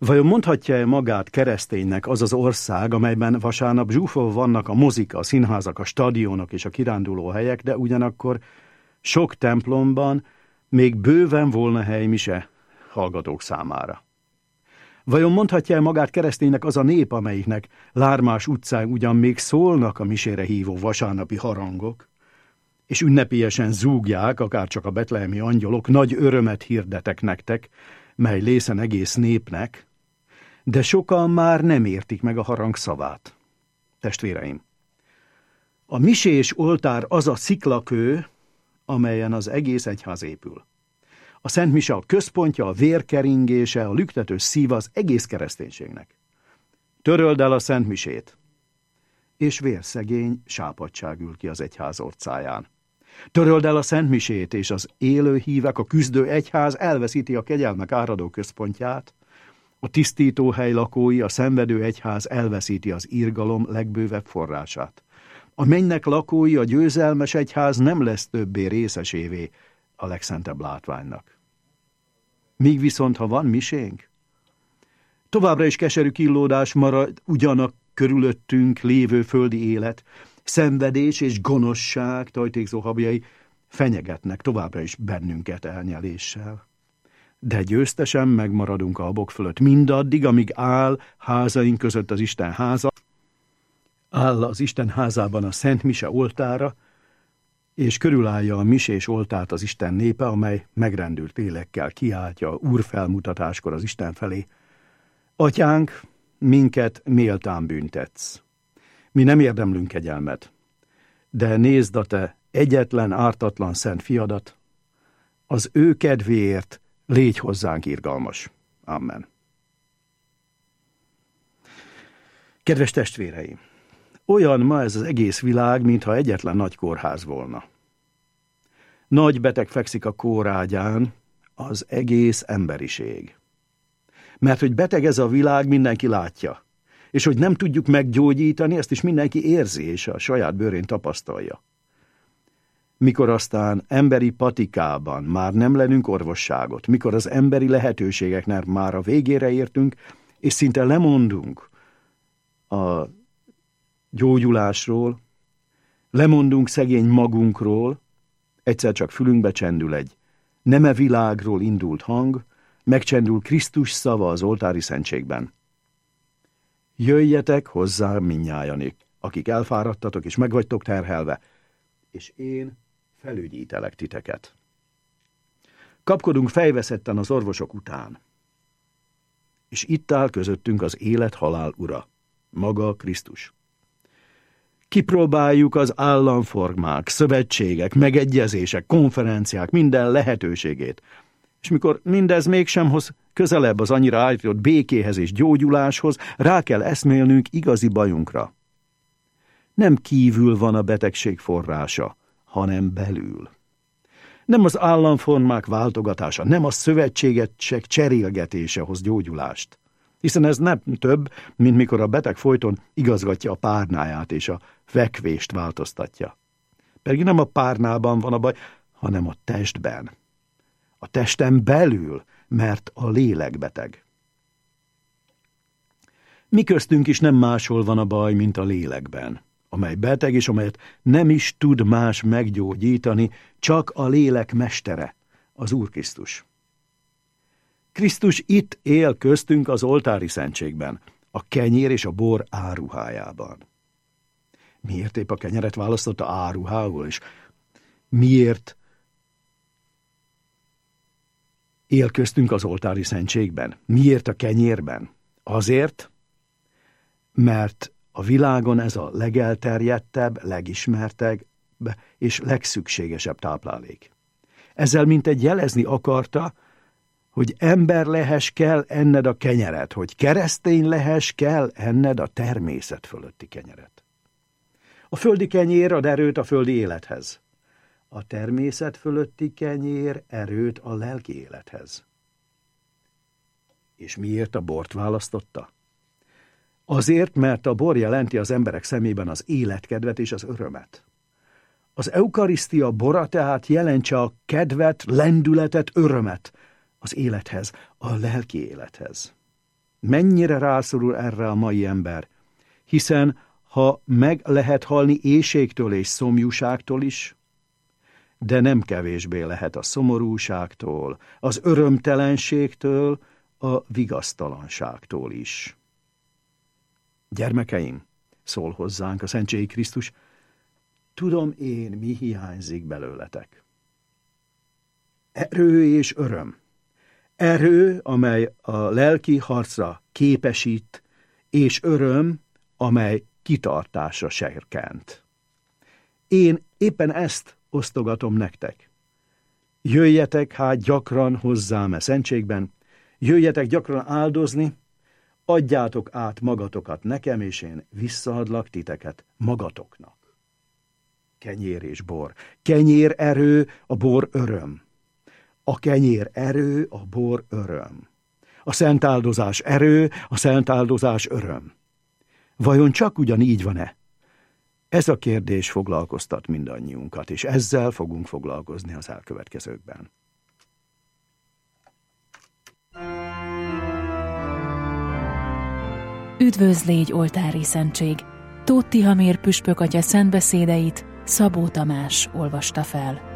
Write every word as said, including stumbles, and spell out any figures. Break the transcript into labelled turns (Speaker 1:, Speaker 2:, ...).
Speaker 1: Vajon mondhatja-e magát kereszténynek az az ország, amelyben vasárnap zsúfolva vannak a mozik, a színházak, a stadionok és a kirándulóhelyek, de ugyanakkor sok templomban még bőven volna hely mise hallgatók számára? Vajon mondhatja-e magát kereszténynek az a nép, amelyiknek lármás utcán ugyan még szólnak a misére hívó vasárnapi harangok, és ünnepélyesen zúgják, akárcsak a betlehemi angyalok, nagy örömet hirdetek nektek, mely lészen egész népnek, de sokan már nem értik meg a harang szavát. Testvéreim, a misés oltár az a sziklakő, amelyen az egész egyház épül. A Szent Mise a központja, a vérkeringése, a lüktetős szív az egész kereszténységnek. Töröld el a Szent Misét, és vérszegény sápadtság ül ki az egyház orcáján. Töröld el a Szent Misét, és az élő hívek, a küzdő egyház elveszíti a kegyelmek áradó központját, a tisztítóhely lakói, a szenvedő egyház elveszíti az irgalom legbővebb forrását. A mennynek lakói, a győzelmes egyház nem lesz többé részesévé a legszentebb látványnak. Míg viszont, ha van misénk, továbbra is keserű kínlódás marad ugyanak körülöttünk lévő földi élet, szenvedés és gonoszság tajtékzó habjai fenyegetnek továbbra is bennünket elnyeléssel. De győztesen megmaradunk a habok fölött mindaddig, amíg áll házaink között az Isten háza, áll az Isten házában a Szent Mise oltára, és körülállja a misés oltárt az Isten népe, amely megrendült lélekkel kiáltja úrfelmutatáskor az Isten felé: Atyánk, minket méltán büntetsz. Mi nem érdemlünk kegyelmet, de nézd a te egyetlen ártatlan szent fiadat, az ő kedvéért légy hozzánk irgalmas. Amen. Kedves testvéreim! Olyan ma ez az egész világ, mintha egyetlen nagy kórház volna. Nagy beteg fekszik a kórágyán, az egész emberiség. Mert hogy beteg ez a világ, mindenki látja. És hogy nem tudjuk meggyógyítani, ezt is mindenki érzi, és a saját bőrén tapasztalja. Mikor aztán emberi patikában már nem lennünk orvosságot, mikor az emberi lehetőségeknek már a végére értünk, és szinte lemondunk a gyógyulásról, lemondunk szegény magunkról, egyszer csak fülünkbe csendül egy neme világról indult hang, megcsendül Krisztus szava az oltári szentségben. Jöjjetek hozzám mindnyájan, akik elfáradtatok és megvagytok terhelve, és én felügyítelek titeket. Kapkodunk fejveszetten az orvosok után, és itt áll közöttünk az élet-halál ura, maga Krisztus. Kipróbáljuk az államformák, szövetségek, megegyezések, konferenciák minden lehetőségét, és mikor mindez mégsem hoz közelebb az annyira állított békéhez és gyógyuláshoz, rá kell eszmélnünk igazi bajunkra. Nem kívül van a betegség forrása, hanem belül. Nem az államformák váltogatása, nem a szövetségesek cserélgetése hoz gyógyulást, hiszen ez nem több, mint mikor a beteg folyton igazgatja a párnáját és a fekvést változtatja. Pedig nem a párnában van a baj, hanem a testben. A testen belül, mert a lélek beteg. Mi köztünk is nem máshol van a baj, mint a lélekben, amely beteg, és amelyet nem is tud más meggyógyítani, csak a lélek mestere, az Úr Krisztus. Krisztus itt él köztünk az oltári szentségben, a kenyér és a bor áruhájában. Miért épp a kenyeret választotta áruhául, és miért él köztünk az oltári szentségben? Miért a kenyérben? Azért, mert a világon ez a legelterjedtebb, legismertebb és legszükségesebb táplálék. Ezzel mintegy jelezni akarta, hogy ember lehess, kell enned a kenyeret, hogy keresztény lehess, kell enned a természet fölötti kenyeret. A földi kenyér ad erőt a földi élethez. A természet fölötti kenyér erőt a lelki élethez. És miért a bort választotta? Azért, mert a bor jelenti az emberek szemében az életkedvet és az örömet. Az eukarisztia bora tehát jelentse a kedvet, lendületet, örömet az élethez, a lelki élethez. Mennyire rászorul erre a mai ember, hiszen ha meg lehet halni éhségtől és szomjúságtól is, de nem kevésbé lehet a szomorúságtól, az örömtelenségtől, a vigasztalanságtól is. Gyermekeim, szól hozzánk a Szentségi Krisztus, tudom én, mi hiányzik belőletek. Erő és öröm. Erő, amely a lelki harcra képesít, és öröm, amely kitartásra serkent. Én éppen ezt osztogatom nektek. Jöjjetek hát gyakran hozzám e szentségben, jöjjetek gyakran áldozni, adjátok át magatokat nekem, és én visszaadlak titeket magatoknak. Kenyér és bor. Kenyér erő, a bor öröm. A kenyér erő, a bor öröm. A szentáldozás erő, a szentáldozás öröm. Vajon csak ugyanígy van-e? Ez a kérdés foglalkoztat mindannyiunkat, és ezzel fogunk foglalkozni az elkövetkezőkben.
Speaker 2: Üdvözl légy, oltári szentség! Tóth Tihamér püspök atya szentbeszédeit Szabó Tamás olvasta fel.